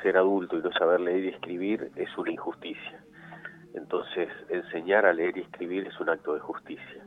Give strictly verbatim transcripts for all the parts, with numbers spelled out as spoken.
ser adulto y no saber leer y escribir es una injusticia. Entonces, enseñar a leer y escribir es un acto de justicia.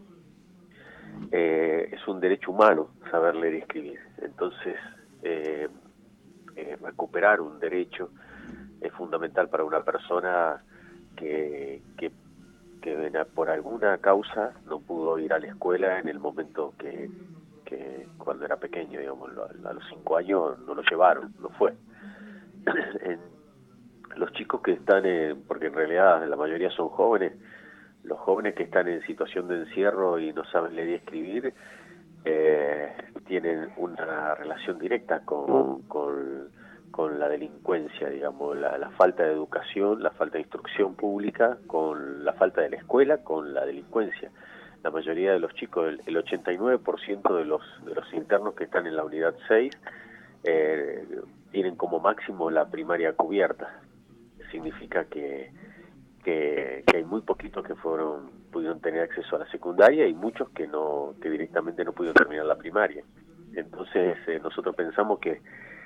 Eh, es un derecho humano saber leer y escribir. Entonces, eh, eh, recuperar un derecho es fundamental para una persona que, que, que por alguna causa no pudo ir a la escuela en el momento que, que cuando era pequeño, digamos, a los cinco años no lo llevaron, no fue. en, los chicos que están, en, porque en realidad la mayoría son jóvenes, los jóvenes que están en situación de encierro y no saben leer y escribir, eh, tienen una relación directa con, con, con la delincuencia, digamos, la, la falta de educación, la falta de instrucción pública, con la falta de la escuela, con la delincuencia. La mayoría de los chicos, el, el ochenta y nueve por ciento de los, de los internos que están en la unidad seis, eh, tienen como máximo la primaria cubierta. Significa que, que, que hay muy poquitos que fueron pudieron tener acceso a la secundaria y muchos que no que directamente no pudieron terminar la primaria. Entonces eh, nosotros pensamos que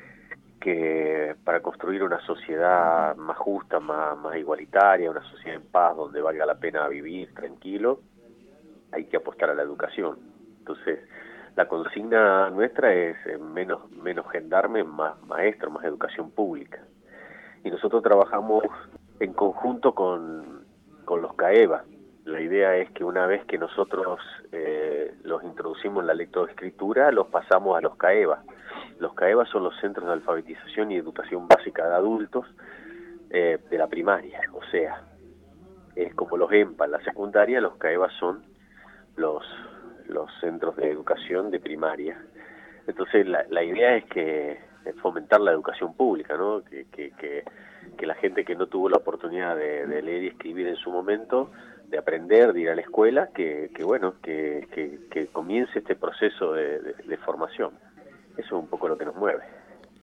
que para construir una sociedad más justa, más, más igualitaria, una sociedad en paz donde valga la pena vivir tranquilo, hay que apostar a la educación. Entonces la consigna nuestra es eh, menos menos gendarme, más maestro, más educación pública. Y nosotros trabajamos en conjunto con, con los CAEVA. La idea es que una vez que nosotros eh, los introducimos en la lectoescritura, los pasamos a los CAEVA. Los CAEVA son los Centros de Alfabetización y Educación Básica de Adultos eh, de la primaria. O sea, es como los EMPA en la secundaria, los CAEVA son los, los Centros de Educación de Primaria. Entonces la, la idea es que fomentar la educación pública, ¿no? Que, que, que, que la gente que no tuvo la oportunidad de, de leer y escribir en su momento, de aprender, de ir a la escuela, que, que bueno, que, que, que comience este proceso de, de, de formación. Eso es un poco lo que nos mueve.